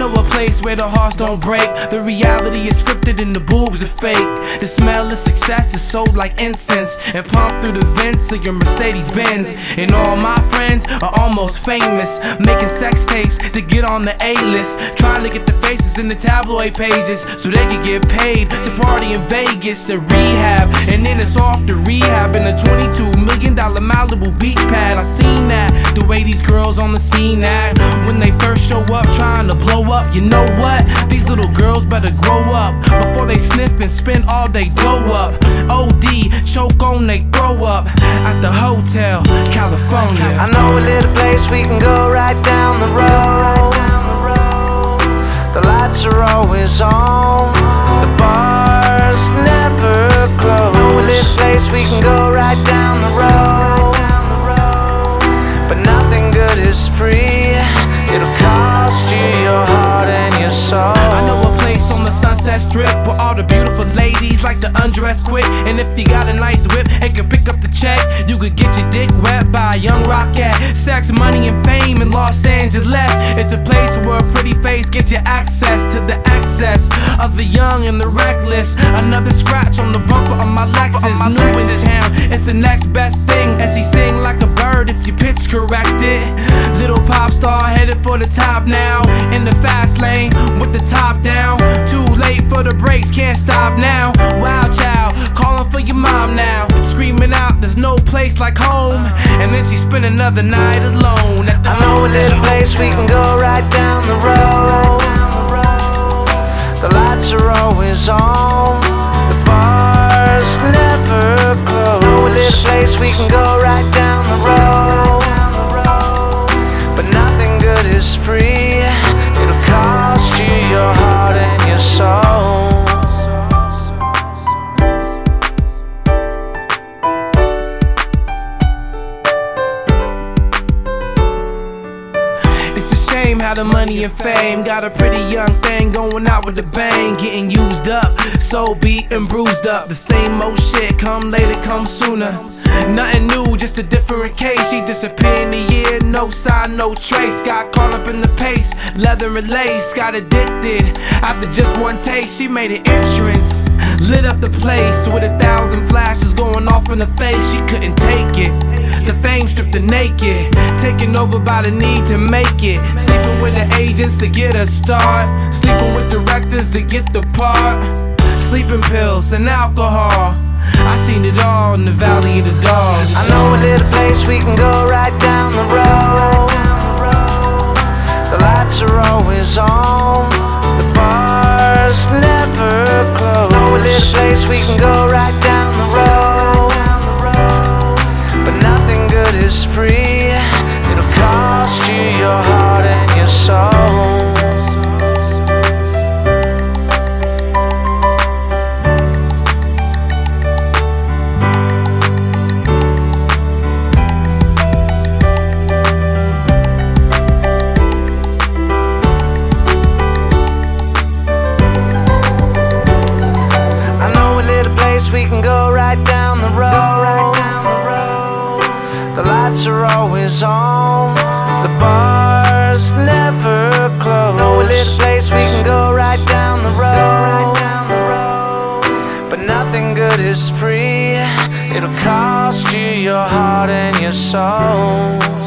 know a place where the hearts don't break. The reality is scripted and the boobs are fake. The smell of success is sold like incense and pumped through the vents of your Mercedes-Benz. And all my friends are almost famous, making sex tapes to get on the A-list, trying to get the faces in the tabloid pages so they can get paid to party in Vegas or rehab. And then it's off to rehab in a $22 million Malibu beach pad. I seen that, the way these girls on the scene act when they first show up trying to blow up. You know what? These little girls better grow up before they sniff and spend all they dough up. OD, choke on they throw up at the Hotel California. I know a little place we can go right down the road. The lights are always on, the bars never close. I know a little place we can go right down the road, but nothing good is free. It'll cost you your heart and your soul. I know a place on the Sunset Strip where all the beautiful ladies like to undress quick. And if you got a nice whip and can pick up the check, you could get your dick wet by a young rockette. Sex, money, and fame in Los Angeles. It's a place where a pretty face gets you access to the excess of the young and the reckless. Another scratch on the bumper of my Lexus. New in town, it's the next best thing as he sing like a bird if you pitch corrected. Little pop star headed for the top now, in the fast lane with the top down. Too late for the brakes, can't stop now. Wild child, calling for your mom now, screaming out there's no place like home. And then she spent another night alone at the I know a little place we can go right down the road. The lights are always on, the bars never close. I know a little place we can go right down the road, but nothing good is free. It'll cost you your heart and your soul. How the money and fame got a pretty young thing going out with a bang, getting used up, so beat and bruised up. The same old shit, come later, come sooner. Nothing new, just a different case. She disappeared in a year, no sign, no trace. Got caught up in the pace, leather and lace. Got addicted after just one taste. She made an entrance, lit up the place with 1,000 flashes going off in the face. She couldn't take it. The fame stripped her naked, taken over by the need to make it. Sleeping with the agents to get a start, sleeping with directors to get the part. Sleeping pills and alcohol, I seen it all in the Valley of the Dogs. I know a little place we can go right down the road. The lights are always on, the bars never close. I know a little place we can go right down the road, but nothing good is free. It'll cost you your heart and your soul. We can go right down the road. The lights are always on, the bars never close. Know a little place we can go right down the road, but nothing good is free. It'll cost you your heart and your soul.